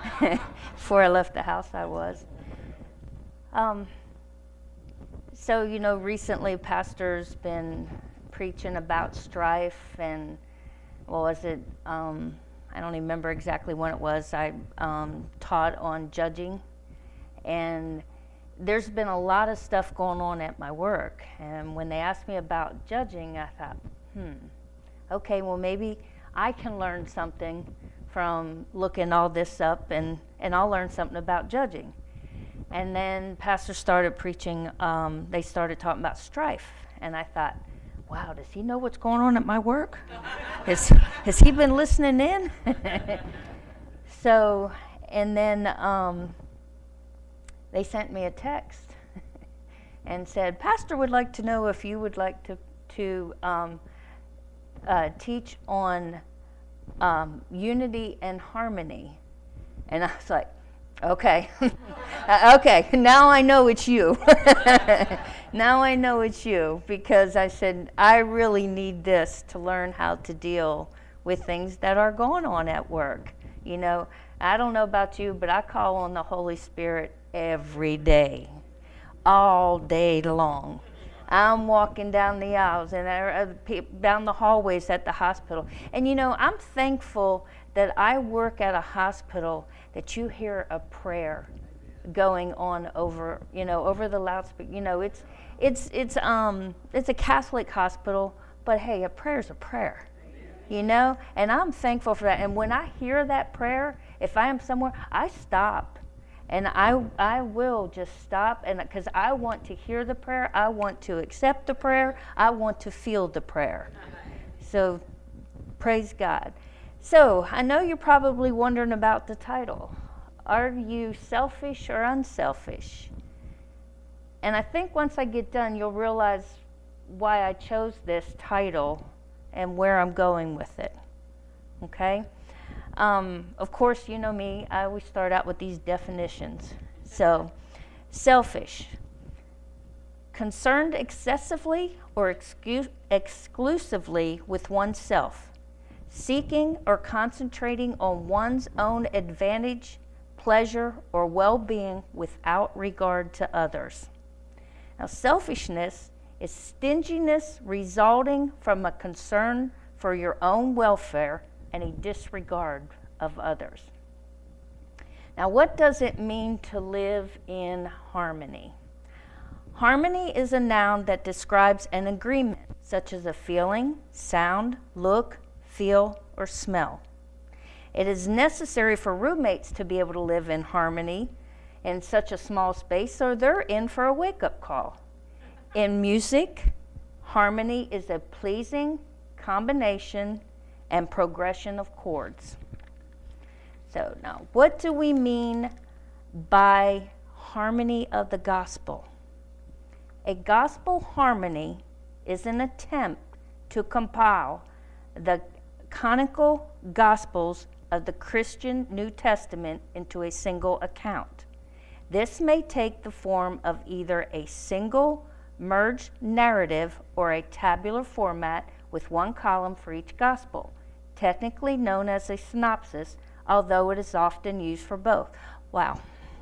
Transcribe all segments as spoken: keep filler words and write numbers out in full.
Before I left the house, I was. Um, so, you know, recently Pastor's been preaching about strife and, what was it? Um, I don't even remember exactly when it was. I um, taught on judging. And there's been a lot of stuff going on at my work. And when they asked me about judging, I thought, hmm, okay, well, maybe I can learn something from looking all this up, and, and I'll learn something about judging. And then Pastor started preaching, um, they started talking about strife. And I thought, wow, does he know what's going on at my work? has, has he been listening in? So, and then um, they sent me a text and said, Pastor would like to know if you would like to, to um, uh, teach on um, unity and harmony. And I was like, okay, uh, okay, now I know it's you. Now I know it's you, because I said, I really need this to learn how to deal with things that are going on at work. You know, I don't know about you, but I call on the Holy Spirit every day, all day long. I'm walking down the aisles and uh, down the hallways at the hospital. And you know, I'm thankful that I work at a hospital that you hear a prayer going on over, you know, over the loudspeaker. You know, it's it's it's um it's a Catholic hospital, but hey, a prayer's a prayer. You know? And I'm thankful for that. And when I hear that prayer, if I am somewhere, I stop. And I I will just stop, and because I want to hear the prayer, I want to accept the prayer, I want to feel the prayer. So, praise God. So, I know you're probably wondering about the title. Are you selfish or unselfish? And I think once I get done, you'll realize why I chose this title and where I'm going with it. Okay? Um, of course, you know me, I always start out with these definitions. So, selfish. Concerned excessively or excu- exclusively with oneself. Seeking or concentrating on one's own advantage, pleasure, or well-being without regard to others. Now, selfishness is stinginess resulting from a concern for your own welfare and a disregard of others. Now, what does it mean to live in harmony? Harmony is a noun that describes an agreement, such as a feeling, sound, look, feel, or smell. It is necessary for roommates to be able to live in harmony in such a small space, or they're in for a wake-up call. In music, harmony is a pleasing combination and progression of chords. So now, what do we mean by harmony of the gospel? A gospel harmony is an attempt to compile the canonical gospels of the Christian New Testament into a single account. This may take the form of either a single merged narrative or a tabular format with one column for each gospel, technically known as a synopsis, although it is often used for both. Wow.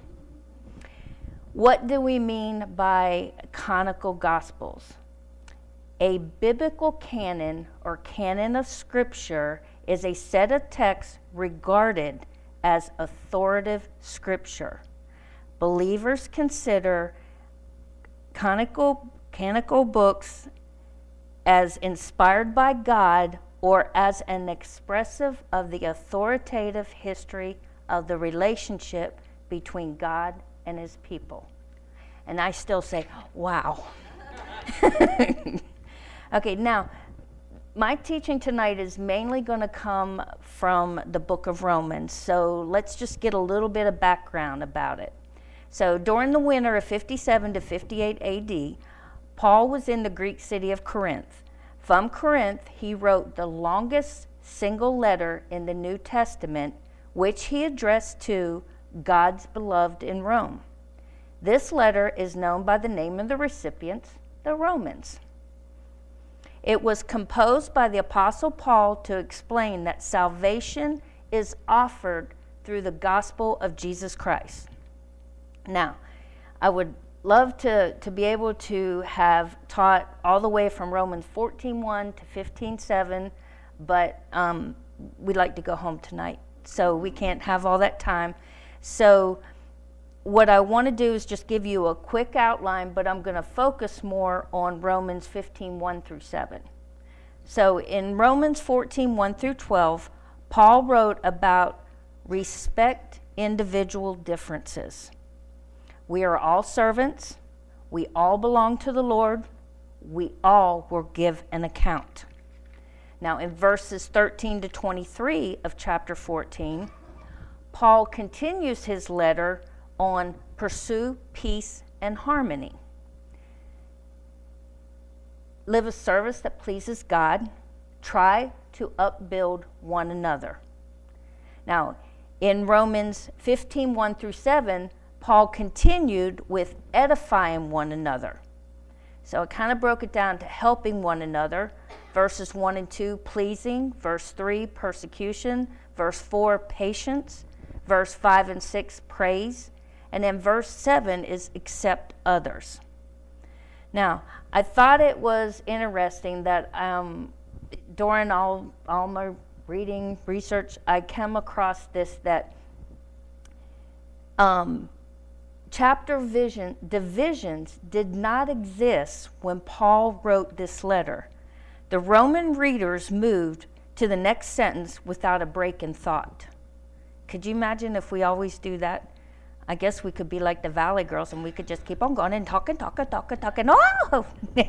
What do we mean by canonical gospels? A biblical canon or canon of scripture is a set of texts regarded as authoritative scripture. Believers consider canonical, canonical books as inspired by God or as an expressive of the authoritative history of the relationship between God and his people. And I still say, wow. Okay, now, my teaching tonight is mainly going to come from the book of Romans, so let's just get a little bit of background about it. So during the winter of fifty-seven to fifty-eight A D, Paul was in the Greek city of Corinth. From Corinth, he wrote the longest single letter in the New Testament, which he addressed to God's beloved in Rome. This letter is known by the name of the recipients, the Romans. It was composed by the Apostle Paul to explain that salvation is offered through the gospel of Jesus Christ. Now, I would love to, to be able to have taught all the way from Romans fourteen one to fifteen seven, but um, we'd like to go home tonight, so we can't have all that time. So what I want to do is just give you a quick outline, but I'm going to focus more on Romans fifteen one through seven. So in Romans fourteen one through twelve, Paul wrote about respect individual differences. We are all servants. We all belong to the Lord. We all will give an account. Now, in verses thirteen to twenty-three of chapter fourteen, Paul continues his letter on pursue peace and harmony. Live a service that pleases God. Try to upbuild one another. Now, in Romans fifteen one through seven, Paul continued with edifying one another. So it kind of broke it down to helping one another. Verses one and two, pleasing. Verse three, persecution. Verse four, patience. Verse five and six, praise. And then verse seven is accept others. Now, I thought it was interesting that um, during all, all my reading, research, I came across this, that um, chapter vision, divisions did not exist when Paul wrote this letter. The Roman readers moved to the next sentence without a break in thought. Could you imagine if we always do that? I guess we could be like the Valley Girls and we could just keep on going and talking, talking, talking, talking. Oh!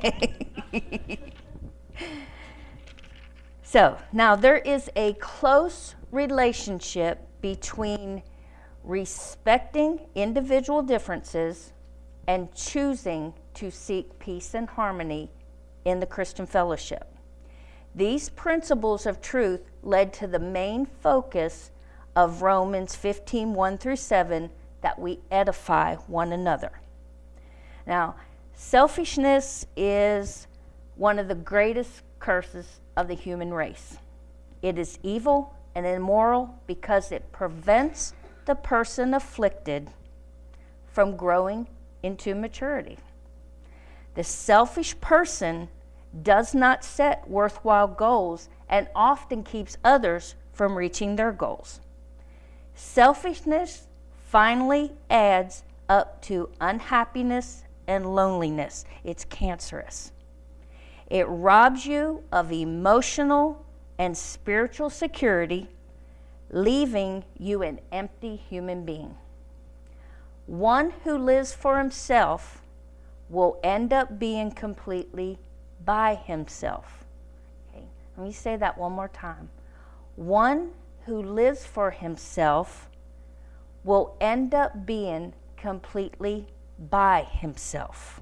So, now there is a close relationship between respecting individual differences and choosing to seek peace and harmony in the Christian fellowship. These principles of truth led to the main focus of Romans fifteen one through seven, that we edify one another. Now, selfishness is one of the greatest curses of the human race. It is evil and immoral because it prevents the person afflicted from growing into maturity. The selfish person does not set worthwhile goals and often keeps others from reaching their goals. Selfishness finally adds up to unhappiness and loneliness. It's cancerous. It robs you of emotional and spiritual security, leaving you an empty human being. One who lives for himself will end up being completely by himself. Okay, let me say that one more time. One who lives for himself will end up being completely by himself.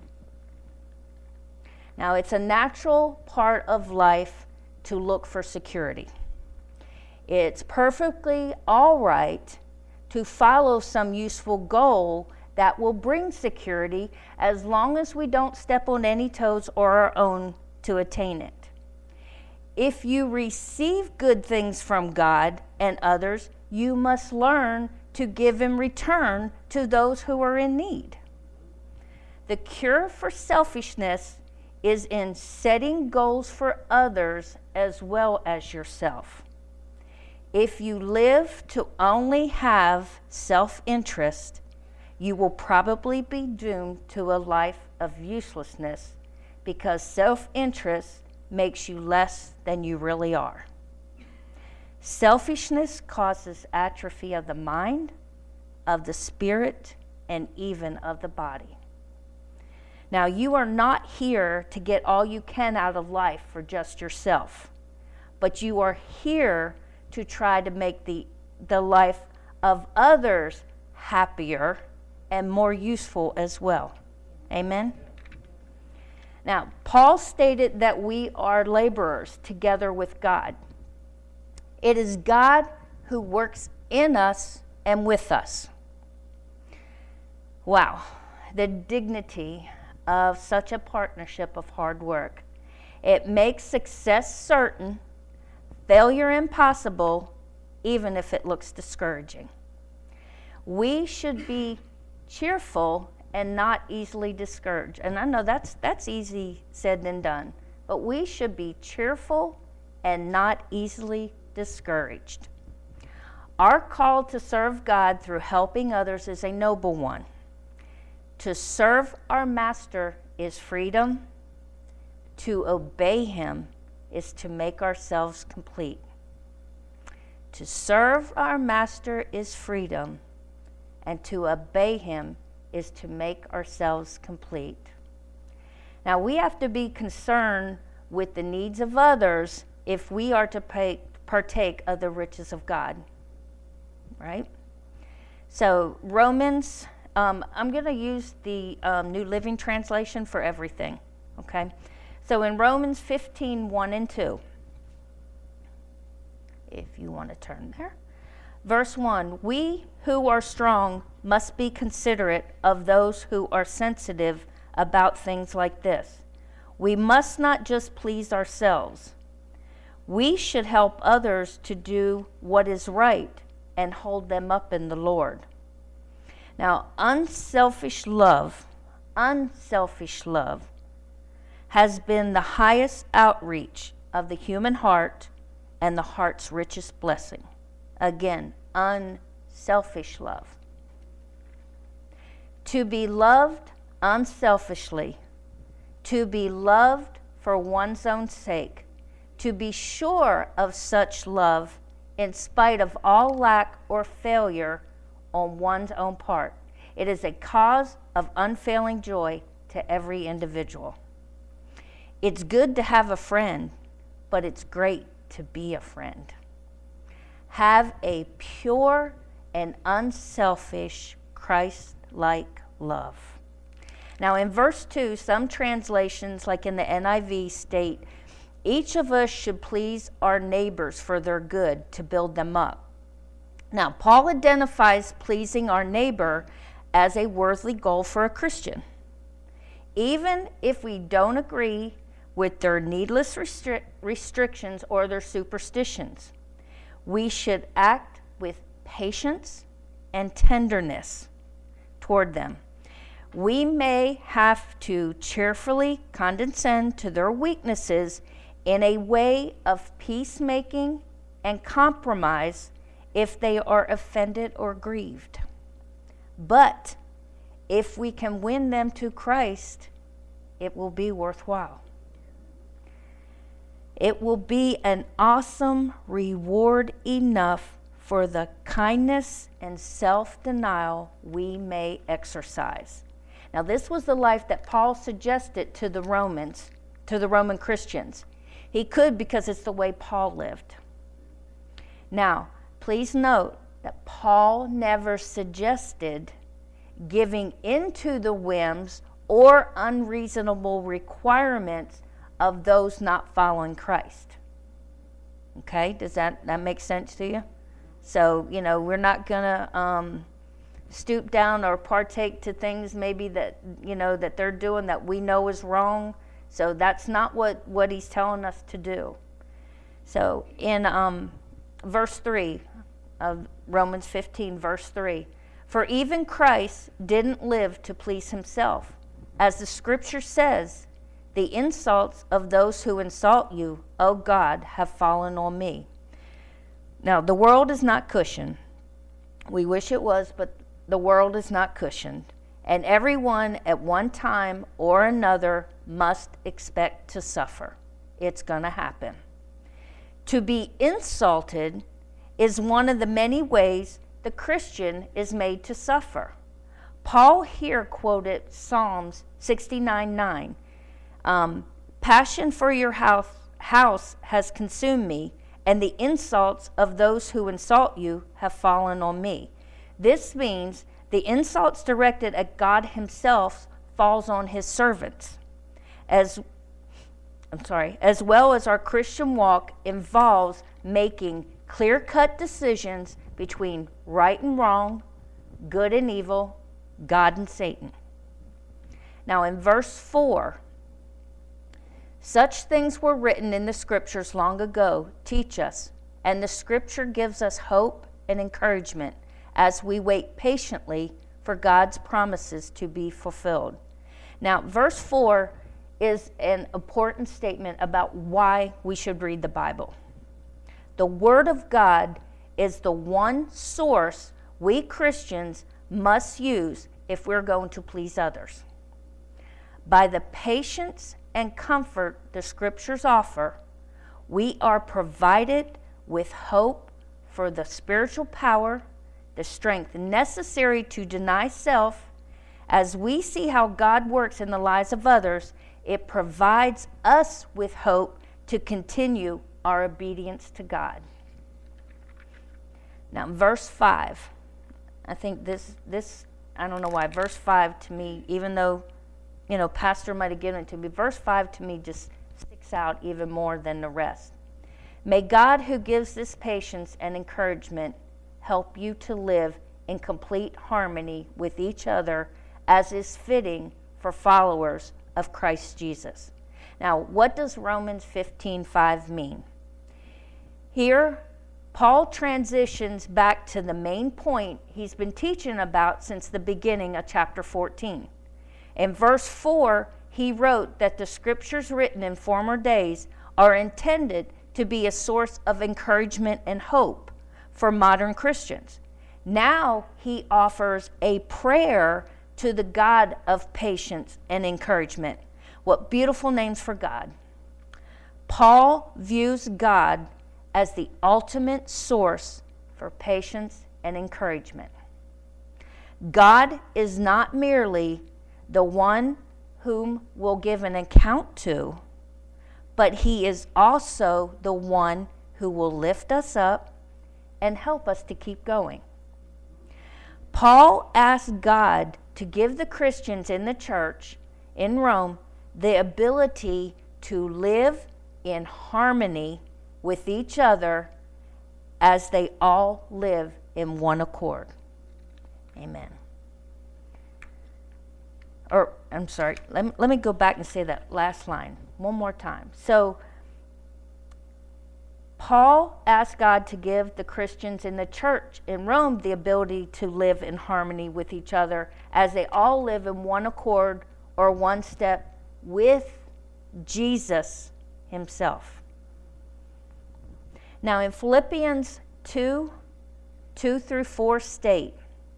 Now, it's a natural part of life to look for security. It's perfectly all right to follow some useful goal that will bring security as long as we don't step on any toes or our own to attain it. If you receive good things from God and others, you must learn to give in return to those who are in need. The cure for selfishness is in setting goals for others as well as yourself. If you live to only have self-interest, you will probably be doomed to a life of uselessness because self-interest makes you less than you really are. Selfishness causes atrophy of the mind, of the spirit, and even of the body. Now, you are not here to get all you can out of life for just yourself, but you are here to try to make the, the life of others happier and more useful as well. Amen? Now, Paul stated that we are laborers together with God. It is God who works in us and with us. Wow, the dignity of such a partnership of hard work. It makes success certain, failure impossible, even if it looks discouraging. We should be cheerful and not easily discouraged. And I know that's that's easy said than done, but we should be cheerful and not easily discouraged. Our call to serve God through helping others is a noble one. To serve our master is freedom. To obey him is to make ourselves complete. To serve our master is freedom, and to obey him is to make ourselves complete. Now, we have to be concerned with the needs of others if we are to pay, partake of the riches of God, right? So, Romans, um, I'm going to use the um, New Living Translation for everything, okay? So, in Romans fifteen, one and two, if you want to turn there. Verse one, we who are strong must be considerate of those who are sensitive about things like this. We must not just please ourselves. We should help others to do what is right and hold them up in the Lord. Now, unselfish love, unselfish love has been the highest outreach of the human heart and the heart's richest blessing. Again, unselfish love. To be loved unselfishly, to be loved for one's own sake, to be sure of such love in spite of all lack or failure on one's own part. It is a cause of unfailing joy to every individual. It's good to have a friend, but it's great to be a friend. Have a pure and unselfish Christ-like love. Now in verse two, some translations, like in the N I V, state, each of us should please our neighbors for their good to build them up. Now, Paul identifies pleasing our neighbor as a worthy goal for a Christian. Even if we don't agree with their needless restri- restrictions or their superstitions, we should act with patience and tenderness toward them. We may have to cheerfully condescend to their weaknesses in a way of peacemaking and compromise if they are offended or grieved. But if we can win them to Christ, it will be worthwhile. It will be an awesome reward enough for the kindness and self-denial we may exercise. Now, this was the life that Paul suggested to the Romans, to the Roman Christians. He could because it's the way Paul lived. Now, please note that Paul never suggested giving into the whims or unreasonable requirements of those not following Christ. Okay, does that, that make sense to you? So, you know, we're not going to um, stoop down or partake to things maybe that, you know, that they're doing that we know is wrong. So that's not what, what he's telling us to do. So in um, verse three of Romans fifteen, verse three, for even Christ didn't live to please himself. As the scripture says, the insults of those who insult you, O God, have fallen on me. Now, the world is not cushioned. We wish it was, but the world is not cushioned. And everyone at one time or another must expect to suffer. It's going to happen. To be insulted is one of the many ways the Christian is made to suffer. Paul here quoted Psalms sixty-nine nine. Um, Passion for your house, house has consumed me, and the insults of those who insult you have fallen on me. This means the insults directed at God himself falls on his servants. As I'm sorry, as well as our Christian walk involves making clear-cut decisions between right and wrong, good and evil, God and Satan. Now in verse four, such things were written in the scriptures long ago, teach us, and the scripture gives us hope and encouragement, as we wait patiently for God's promises to be fulfilled. Now, verse four is an important statement about why we should read the Bible. The Word of God is the one source we Christians must use if we're going to please others. By the patience and comfort the Scriptures offer, we are provided with hope for the spiritual power, the strength necessary to deny self. As we see how God works in the lives of others, it provides us with hope to continue our obedience to God. Now, verse five. I think this, this I don't know why, verse five to me, even though, you know, Pastor might have given it to me, verse five to me just sticks out even more than the rest. May God, who gives this patience and encouragement, help you to live in complete harmony with each other as is fitting for followers of Christ Jesus. Now, what does Romans fifteen five mean? Here, Paul transitions back to the main point he's been teaching about since the beginning of chapter fourteen. In verse four, he wrote that the scriptures written in former days are intended to be a source of encouragement and hope for modern Christians. Now he offers a prayer to the God of patience and encouragement. What beautiful names for God. Paul views God as the ultimate source for patience and encouragement. God is not merely the one whom we'll give an account to, but he is also the one who will lift us up and help us to keep going. Paul asked God to give the Christians in the church in Rome the ability to live in harmony with each other as they all live in one accord. Amen. Or, I'm sorry, let me, let me go back and say that last line one more time. So, Paul asked God to give the Christians in the church in Rome the ability to live in harmony with each other as they all live in one accord or one step with Jesus himself. Now in Philippians two, two through four state,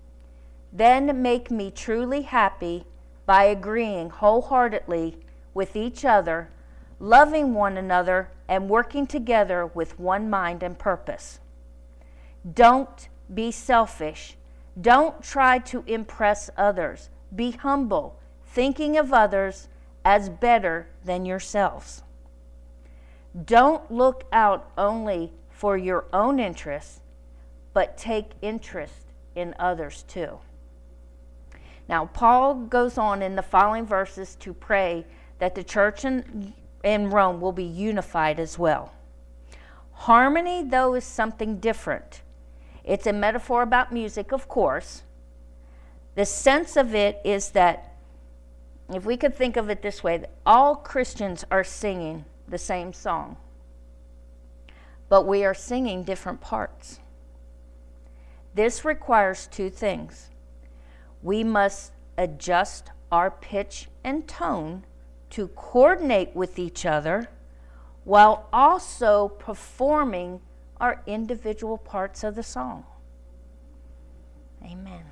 then make me truly happy by agreeing wholeheartedly with each other, loving one another, and working together with one mind and purpose. Don't be selfish. Don't try to impress others. Be humble, thinking of others as better than yourselves. Don't look out only for your own interests, but take interest in others too. Now, Paul goes on in the following verses to pray that the church in, in Rome will be unified as well. Harmony, though, is something different. It's a metaphor about music, of course. The sense of it is that, if we could think of it this way, that all Christians are singing the same song, but we are singing different parts. This requires two things. We must adjust our pitch and tone to coordinate with each other while also performing our individual parts of the song. Amen.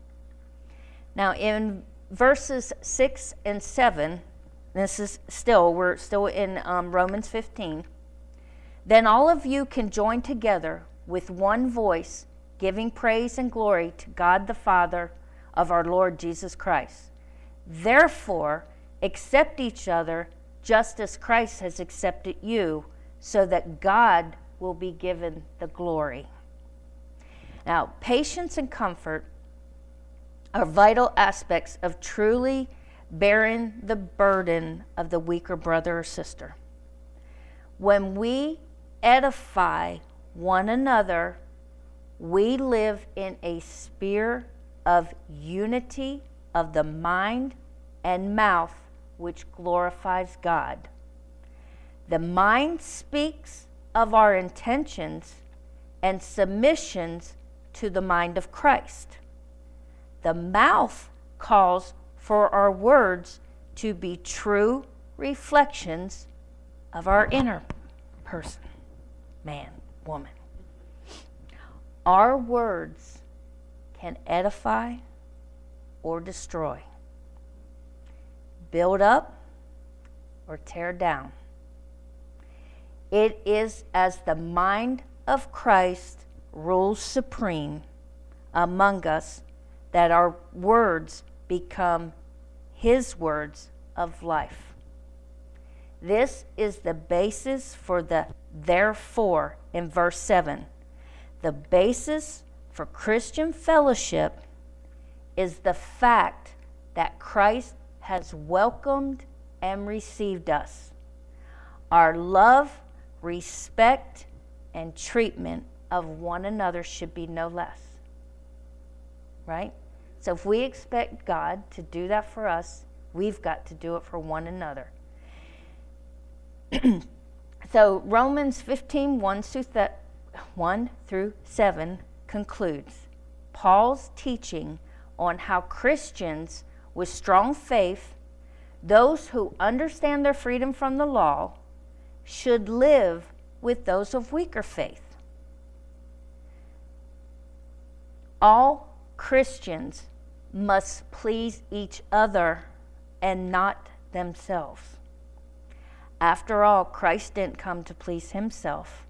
Now in verses six and seven, this is still, we're still in um, Romans fifteen. Then all of you can join together with one voice, giving praise and glory to God the Father of our Lord Jesus Christ. Therefore, accept each other just as Christ has accepted you, so that God will be given the glory. Now, patience and comfort are vital aspects of truly bearing the burden of the weaker brother or sister. When we edify one another, we live in a sphere of unity of the mind and mouth, which glorifies God. The mind speaks of our intentions and submissions to the mind of Christ. The mouth calls for our words to be true reflections of our inner person, man, woman. Our words can edify or destroy, build up or tear down. It is as the mind of Christ rules supreme among us that our words become His words of life. This is the basis for the therefore in verse seven. The basis for Christian fellowship is the fact that Christ has welcomed and received us. Our love, respect, and treatment of one another should be no less. Right? So if we expect God to do that for us, we've got to do it for one another. So Romans fifteen, one through seven concludes Paul's teaching on how Christians with strong faith, those who understand their freedom from the law, should live with those of weaker faith. All Christians must please each other and not themselves. After all, Christ didn't come to please himself.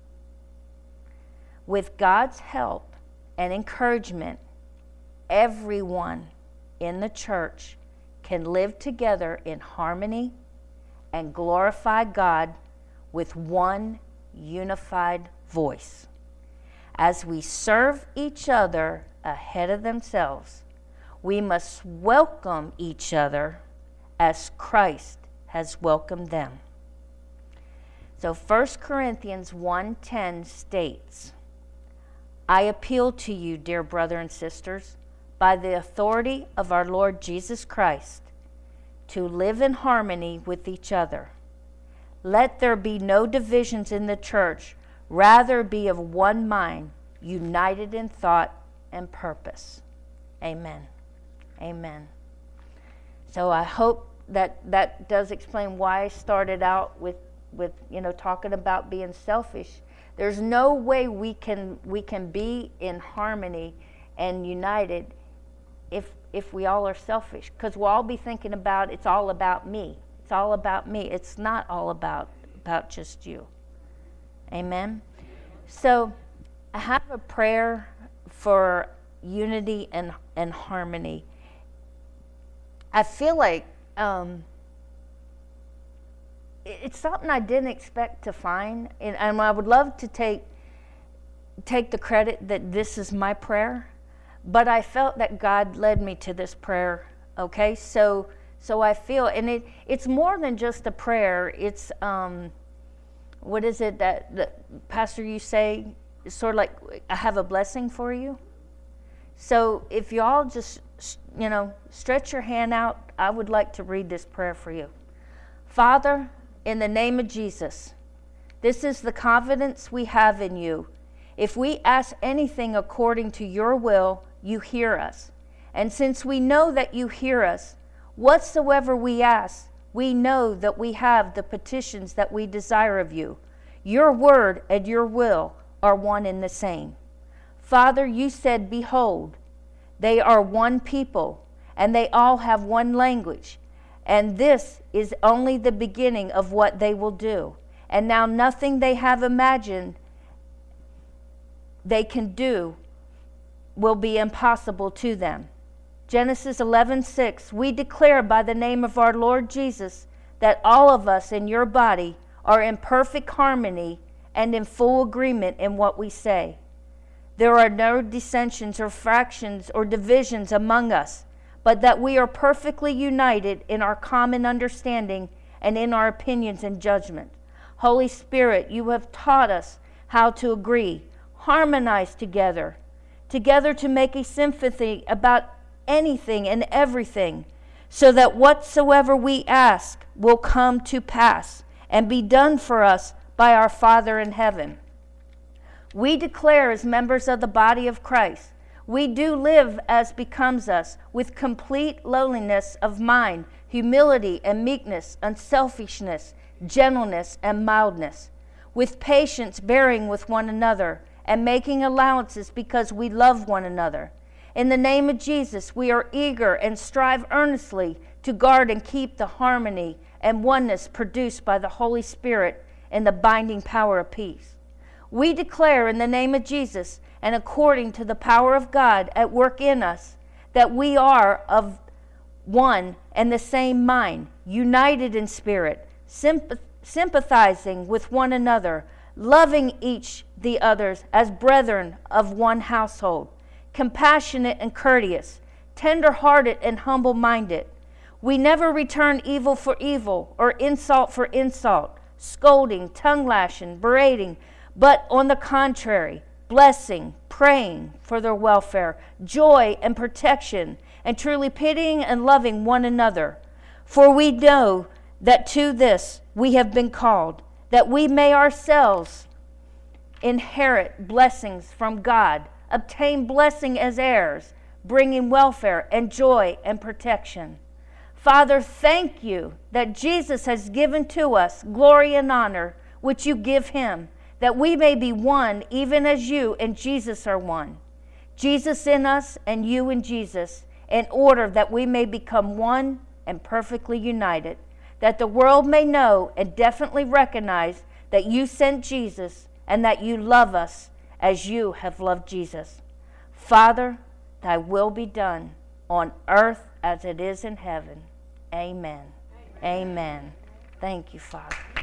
With God's help and encouragement, everyone in the church can live together in harmony and glorify God with one unified voice. As we serve each other ahead of themselves, we must welcome each other as Christ has welcomed them. So First Corinthians one ten states, I appeal to you, dear brother and sisters, by the authority of our Lord Jesus Christ, to live in harmony with each other. Let there be no divisions in the church, rather be of one mind, united in thought and purpose. Amen. Amen. So I hope that that does explain why I started out with, with you know, talking about being selfish. There's no way we can we can be in harmony and united if if we all are selfish, because we'll all be thinking about it's all about me. It's all about me. It's not all about about just you. Amen. So I have a prayer for unity and and harmony. I feel like um, it's something I didn't expect to find, and, and I would love to take take the credit that this is my prayer, but I felt that God led me to this prayer. Okay, so so I feel, and it it's more than just a prayer. It's um, what is it that, that Pastor you say? It's sort of like I have a blessing for you. So if you all just you know stretch your hand out, I would like to read this prayer for you. Father, in the name of Jesus, this is the confidence we have in you. If we ask anything according to your will, you hear us. And since we know that you hear us, whatsoever we ask, we know that we have the petitions that we desire of you. Your word and your will are one and the same. Father, you said, behold, they are one people, and they all have one language. And this is only the beginning of what they will do. And now nothing they have imagined they can do will be impossible to them. Genesis eleven six, we declare by the name of our Lord Jesus that all of us in your body are in perfect harmony and in full agreement in what we say. There are no dissensions or fractions or divisions among us, but that we are perfectly united in our common understanding and in our opinions and judgment. Holy Spirit, you have taught us how to agree, harmonize together, together to make a symphony about anything and everything, so that whatsoever we ask will come to pass and be done for us by our Father in heaven. We declare as members of the body of Christ, we do live as becomes us, with complete lowliness of mind, humility and meekness, unselfishness, gentleness and mildness, with patience bearing with one another, and making allowances because we love one another. In the name of Jesus, we are eager and strive earnestly to guard and keep the harmony and oneness produced by the Holy Spirit and the binding power of peace. We declare in the name of Jesus and according to the power of God at work in us that we are of one and the same mind, united in spirit, sympath- sympathizing with one another, loving each the others as brethren of one household, compassionate and courteous, tender-hearted and humble-minded. We never return evil for evil or insult for insult, scolding, tongue-lashing, berating, but on the contrary, blessing, praying for their welfare, joy and protection, and truly pitying and loving one another. For we know that to this we have been called, that we may ourselves inherit blessings from God, obtain blessing as heirs, bringing welfare and joy and protection. Father, thank you that Jesus has given to us glory and honor, which you give him, that we may be one even as you and Jesus are one. Jesus in us and you in Jesus, in order that we may become one and perfectly united, that the world may know and definitely recognize that you sent Jesus and that you love us as you have loved Jesus. Father, thy will be done on earth as it is in heaven. Amen. Amen. Amen. Thank you, Father.